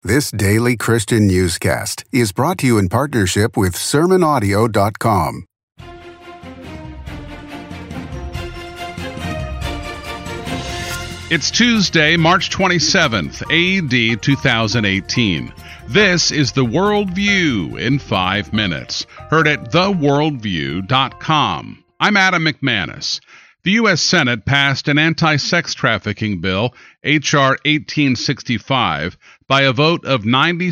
This daily Christian newscast is brought to you in partnership with SermonAudio.com. It's Tuesday, March 27th, A.D. 2018. This is The Worldview in 5 minutes, heard at theworldview.com. I'm Adam McManus. The U.S. Senate passed an anti-sex trafficking bill, H.R. 1865, by a vote of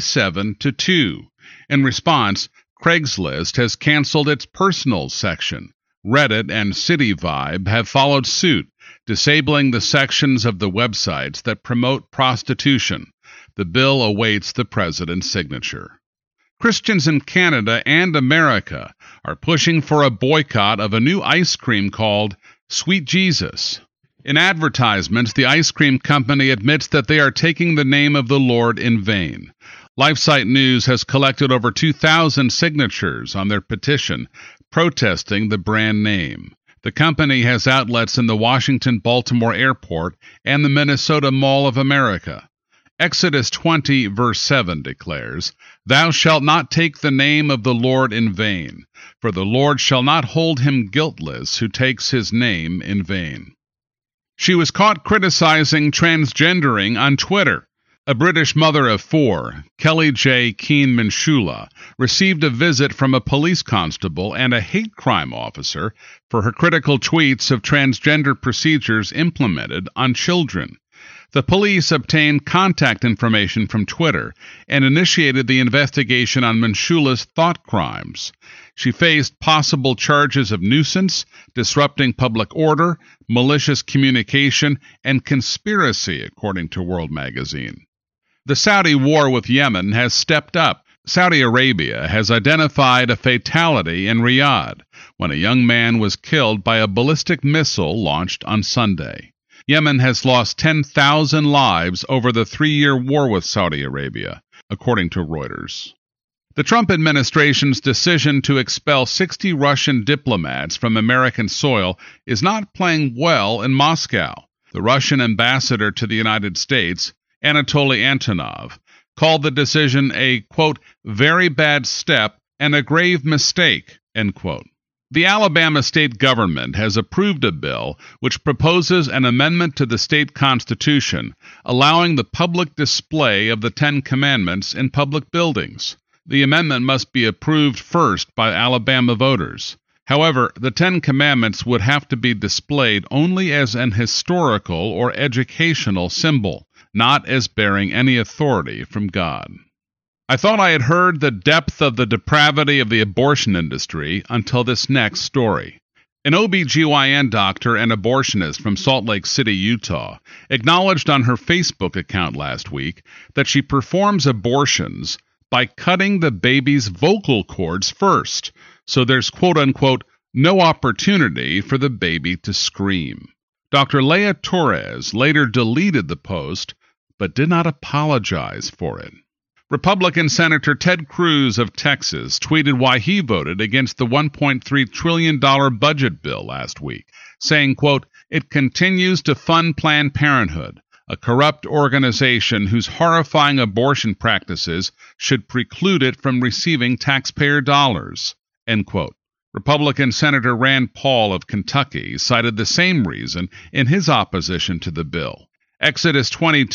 97-2. In response, Craigslist has canceled its personal section. Reddit and CityVibe have followed suit, disabling the sections of the websites that promote prostitution. The bill awaits the president's signature. Christians in Canada and America are pushing for a boycott of a new ice cream called Sweet Jesus. In advertisements, the ice cream company admits that they are taking the name of the Lord in vain. LifeSite News has collected over 2,000 signatures on their petition protesting the brand name. The company has outlets in the Washington-Baltimore Airport and the Minnesota Mall of America. Exodus 20, verse 7 declares, "Thou shalt not take the name of the Lord in vain, for the Lord shall not hold him guiltless who takes his name in vain." She was caught criticizing transgendering on Twitter. A British mother of 4, Kelly J. Keane-Minshula, received a visit from a police constable and a hate crime officer for her critical tweets of transgender procedures implemented on children. The police obtained contact information from Twitter and initiated the investigation on Minshula's thought crimes. She faced possible charges of nuisance, disrupting public order, malicious communication, and conspiracy, according to World Magazine. The Saudi war with Yemen has stepped up. Saudi Arabia has identified a fatality in Riyadh when a young man was killed by a ballistic missile launched on Sunday. Yemen has lost 10,000 lives over the 3-year war with Saudi Arabia, according to Reuters. The Trump administration's decision to expel 60 Russian diplomats from American soil is not playing well in Moscow. The Russian ambassador to the United States, Anatoly Antonov, called the decision a, quote, very bad step and a grave mistake, end quote. The Alabama state government has approved a bill which proposes an amendment to the state constitution allowing the public display of the 10 Commandments in public buildings. The amendment must be approved first by Alabama voters. However, the 10 Commandments would have to be displayed only as an historical or educational symbol, not as bearing any authority from God. I thought I had heard the depth of the depravity of the abortion industry until this next story. An OB/GYN doctor and abortionist from Salt Lake City, Utah, acknowledged on her Facebook account last week that she performs abortions by cutting the baby's vocal cords first, so there's quote-unquote no opportunity for the baby to scream. Dr. Leah Torres later deleted the post, but did not apologize for it. Republican Senator Ted Cruz of Texas tweeted why he voted against the $1.3 trillion budget bill last week, saying, quote, "It continues to fund Planned Parenthood, a corrupt organization whose horrifying abortion practices should preclude it from receiving taxpayer dollars," end quote. Republican Senator Rand Paul of Kentucky cited the same reason in his opposition to the bill. Exodus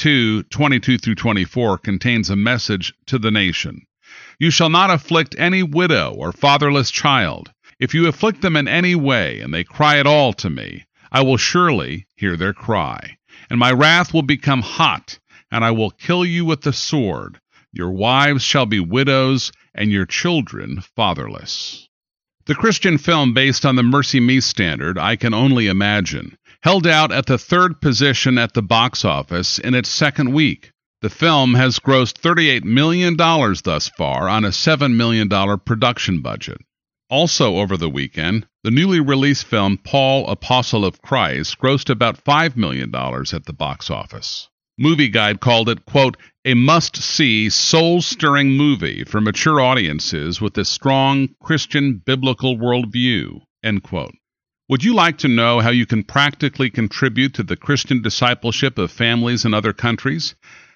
22:22-24 contains a message to the nation. "You shall not afflict any widow or fatherless child. If you afflict them in any way, and they cry at all to me, I will surely hear their cry. And my wrath will become hot, and I will kill you with the sword. Your wives shall be widows, and your children fatherless." The Christian film based on the Mercy Me standard, I Can Only Imagine, held out at the 3rd position at the box office in its 2nd week. The film has grossed $38 million thus far on a $7 million production budget. Also over the weekend, the newly released film Paul, Apostle of Christ grossed about $5 million at the box office. Movie Guide called it, quote, "a must-see, soul-stirring movie for mature audiences with a strong Christian biblical worldview," end quote. Would you like to know how you can practically contribute to the Christian discipleship of families in other countries?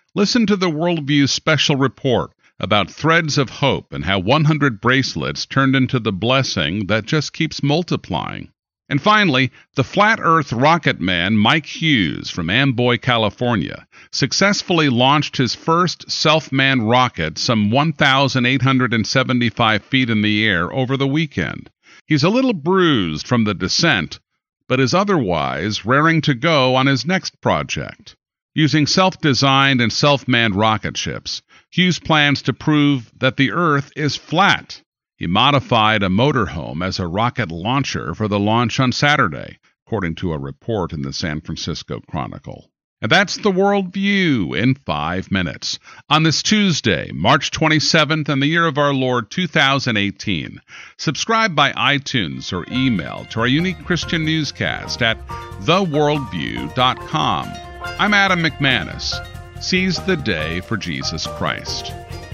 Listen to the Worldview special report about Threads of Hope and how 100 bracelets turned into the blessing that just keeps multiplying. And finally, the Flat Earth rocket man Mike Hughes from Amboy, California, successfully launched his first self-manned rocket some 1,875 feet in the air over the weekend. He's a little bruised from the descent, but is otherwise raring to go on his next project. Using self-designed and self-manned rocket ships, Hughes plans to prove that the Earth is flat. He modified a motorhome as a rocket launcher for the launch on Saturday, according to a report in the San Francisco Chronicle. And that's the Worldview in 5 minutes. On this Tuesday, March 27th, in the year of our Lord 2018, subscribe by iTunes or email to our unique Christian newscast at theworldview.com. I'm Adam McManus. Seize the day for Jesus Christ.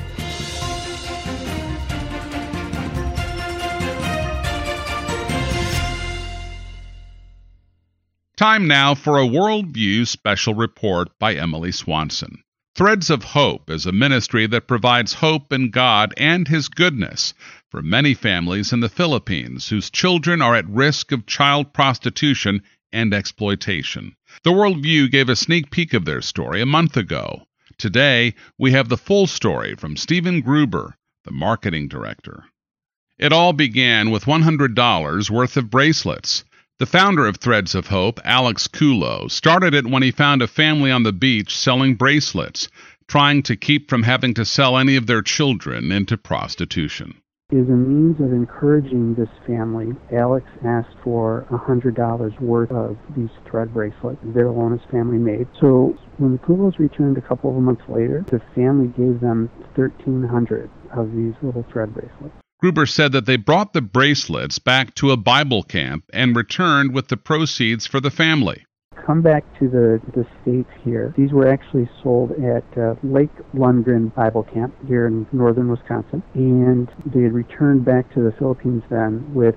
Time now for a Worldview special report by Emily Swanson. Threads of Hope is a ministry that provides hope in God and His goodness for many families in the Philippines whose children are at risk of child prostitution and exploitation. The Worldview gave a sneak peek of their story a month ago. Today, we have the full story from Stephen Gruber, the marketing director. It all began with $100 worth of bracelets. The founder of Threads of Hope, Alex Kulo, started it when he found a family on the beach selling bracelets, trying to keep from having to sell any of their children into prostitution. As a means of encouraging this family, Alex asked for $100 worth of these thread bracelets their Alonis family made. So when the Kulos returned a couple of months later, the family gave them 1,300 of these little thread bracelets. Gruber said that they brought the bracelets back to a Bible camp and returned with the proceeds for the family. Come back to the States here. These were actually sold at Lake Lundgren Bible Camp here in northern Wisconsin, and they had returned back to the Philippines then with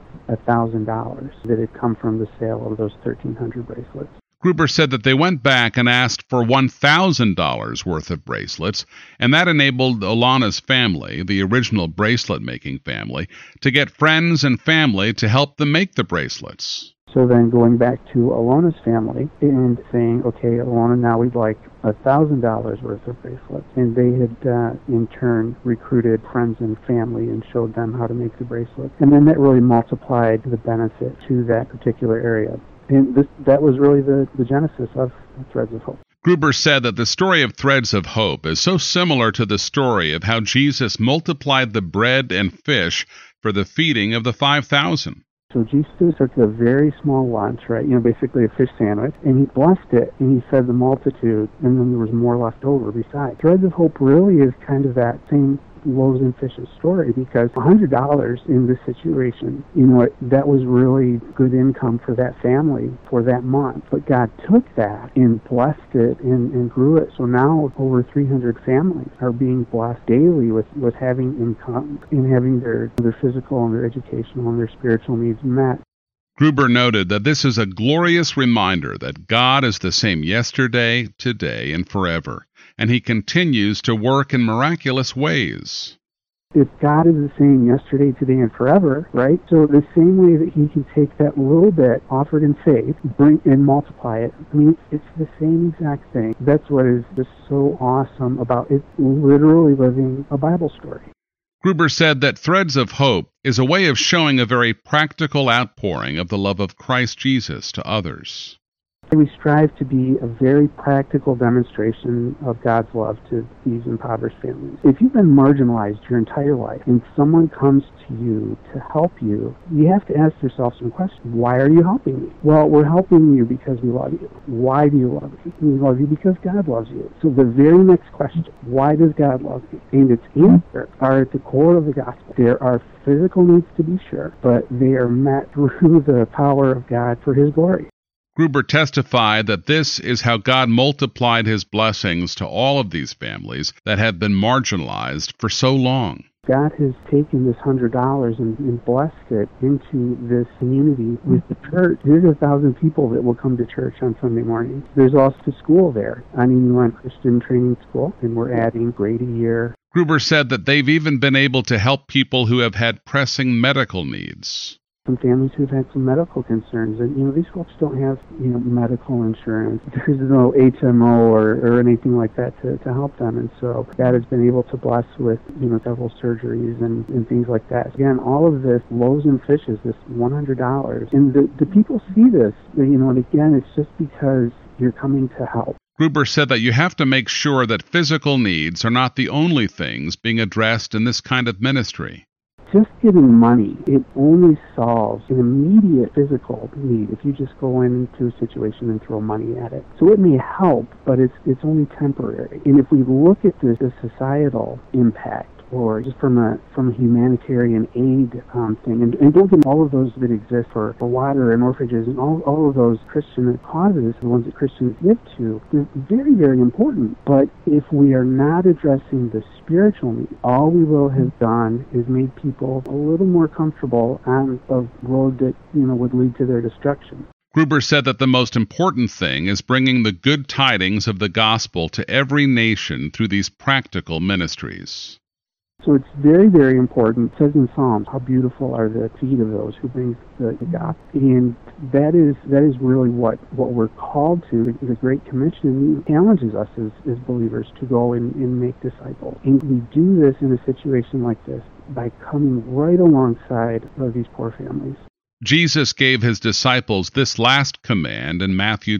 $1,000 that had come from the sale of those 1,300 bracelets. Gruber said that they went back and asked for $1,000 worth of bracelets, and that enabled Alana's family, the original bracelet-making family, to get friends and family to help them make the bracelets. So then going back to Alona's family and saying, okay, Alona, now we'd like $1,000 worth of bracelets. And they had, in turn, recruited friends and family and showed them how to make the bracelets. And then that really multiplied the benefit to that particular area. And that was really the genesis of Threads of Hope. Gruber said that the story of Threads of Hope is so similar to the story of how Jesus multiplied the bread and fish for the feeding of the 5,000. So Jesus took a very small lunch, right, basically a fish sandwich, and he blessed it, and he fed the multitude, and then there was more left over besides. Threads of Hope really is kind of that same loaves and fishes story, because $100 in this situation, that was really good income for that family for that month. But God took that and blessed it and grew it. So now over 300 families are being blessed daily with having income and having their physical and their educational and their spiritual needs met. Gruber noted that this is a glorious reminder that God is the same yesterday, today, and forever, and He continues to work in miraculous ways. If God is the same yesterday, today, and forever, right? So the same way that He can take that little bit offered in faith, bring and multiply it, it's the same exact thing. That's what is just so awesome about it, literally living a Bible story. Gruber said that Threads of Hope is a way of showing a very practical outpouring of the love of Christ Jesus to others. We strive to be a very practical demonstration of God's love to these impoverished families. If you've been marginalized your entire life and someone comes to you to help you, you have to ask yourself some questions. Why are you helping me? Well, we're helping you because we love you. Why do you love me? We love you because God loves you. So the very next question, why does God love you? And its answers are at the core of the gospel. There are physical needs to be sure, but they are met through the power of God for His glory. Gruber testified that this is how God multiplied His blessings to all of these families that have been marginalized for so long. God has taken this $100 and blessed it into this community with the church. There's 1,000 people that will come to church on Sunday morning. There's also school there, Aninuan Christian Training School, and we're adding grade a year. Gruber said that they've even been able to help people who have had pressing medical needs. Some families who've had some medical concerns, and these folks don't have medical insurance. There's no HMO or anything like that to help them, and so God has been able to bless with several surgeries and things like that. Again, all of this loaves and fishes, this $100, and the people see this, and again, it's just because you're coming to help. Gruber said that you have to make sure that physical needs are not the only things being addressed in this kind of ministry. Just giving money, it only solves an immediate physical need if you just go into a situation and throw money at it. So it may help, but it's only temporary. And if we look at the societal impact, or just from a humanitarian aid thing, and don't get all of those that exist for water and orphanages and all of those Christian causes, the ones that Christians give to, they're very, very important. But if we are not addressing the spiritual need, all we will have done is made people a little more comfortable on a road that would lead to their destruction. Gruber said that the most important thing is bringing the good tidings of the gospel to every nation through these practical ministries. So it's very, very important. It says in Psalms, how beautiful are the feet of those who bring the gospel. And that is really what we're called to. The Great Commission challenges us as believers to go and make disciples. And we do this in a situation like this by coming right alongside of these poor families. Jesus gave his disciples this last command in Matthew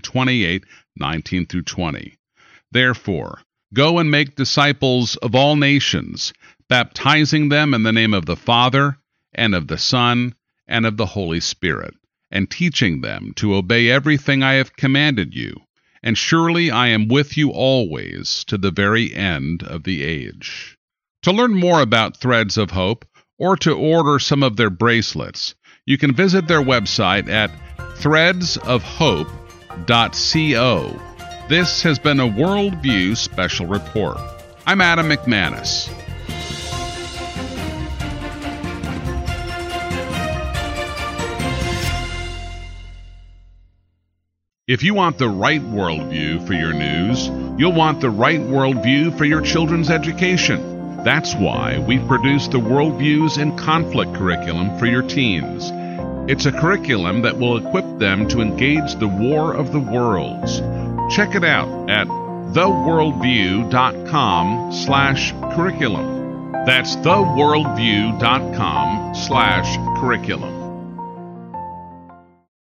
28:19 through 20. Therefore, go and make disciples of all nations, baptizing them in the name of the Father, and of the Son, and of the Holy Spirit, and teaching them to obey everything I have commanded you. And surely I am with you always to the very end of the age. To learn more about Threads of Hope, or to order some of their bracelets, you can visit their website at threadsofhope.co. This has been a Worldview Special Report. I'm Adam McManus. If you want the right worldview for your news, you'll want the right worldview for your children's education. That's why we produce the Worldviews in Conflict curriculum for your teens. It's a curriculum that will equip them to engage the war of the worlds. Check it out at theworldview.com/curriculum. That's theworldview.com/curriculum.